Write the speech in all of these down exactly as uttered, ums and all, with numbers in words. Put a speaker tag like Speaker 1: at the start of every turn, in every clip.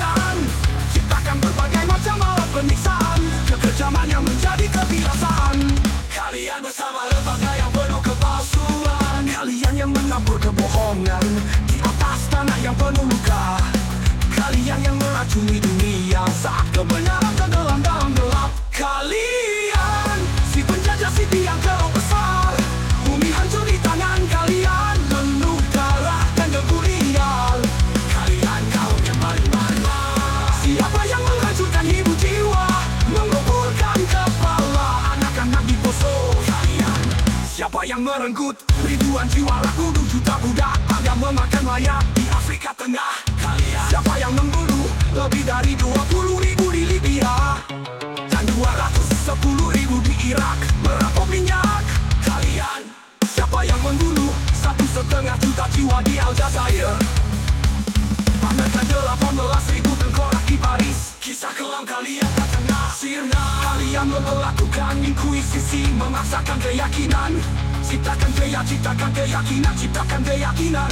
Speaker 1: kalian. Ciptakan berbagai macam alat penyiksaan, kekejaman yang menjadi kebiasaan. Kalian bersama lembaga yang penuh kepalsuan, kalian yang menabur kebohongan di atas tanah yang penuh luka. Kalian yang meracuni dunia saat kebenaran tenggelam dalam gelap. Kalian si penjajah, si tiang kerok besar. Bumi hancur di tangan kalian, penuh darah dan debu liar. Kalian kaum yang mana-mana. Siapa yang menghancurkan ibu jiwa, menguburkan kepala anak-anak di poso kalian? Siapa yang merenggut ribuan jiwa, laku juta budak yang memakan mayat di Afrika Tengah? Kalian. Siapa yang membunuh lebih dari dua puluh ribu di Libya dan dua ratus sepuluh ribu di Irak, merampok minyak? Kalian. Siapa yang membunuh satu setengah juta jiwa di Aljazair, pamerkan delapan belas ribu tengkorak di Paris? Kisah kelam kalian tak kena sirna. Kalian melakukan inkuisisi, memaksakan keyakinan. Ciptakan gaya, ciptakan keyakinan, ciptakan keyakinan.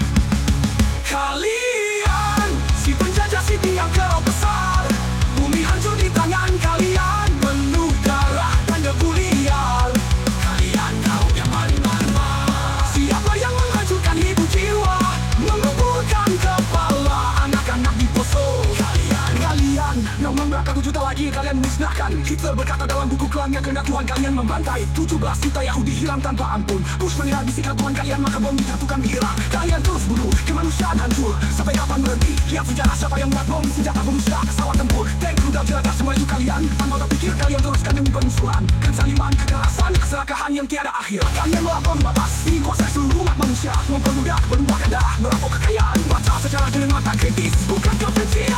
Speaker 1: Kalian si penjajah, si tiang kerok besar. Bumi hancur di tangan kalian, penuh darah dan debu liar. Kalian kaum yang mana-mana. Siapa yang menghancurkan ibu jiwa, menguburkan kepala anak-anak di poso kalian? Kalian yang membakar tujuh juta lagi kalian musnahkan. Hitler berkata dalam buku kelamnya, kehendak Tuhan kalian membantai tujuh belas juta Yahudi hilang tanpa ampun. Bush mengira bisikan Tuhan kalian, maka bom dijatuhkan di Irak. Kalian terus bunuh, kemanusiaan hancur. Sampai kapan berhenti? Lihat sejarah, siapa yang buat bom, senjata pemusnah, pesawat tempur, tank, rudal, jelajah, semua itu kalian. Tanpa berpikir kalian teruskan demi pemusuhan, kezaliman, kekerasan, keserakahan yang tiada akhir. Kalian melampaui batas, menguasai seluruh umat manusia, memperbudak, berubah ganda, merampok kekayaan. Baca sejarah dengan mata kritis, bukan kebencian.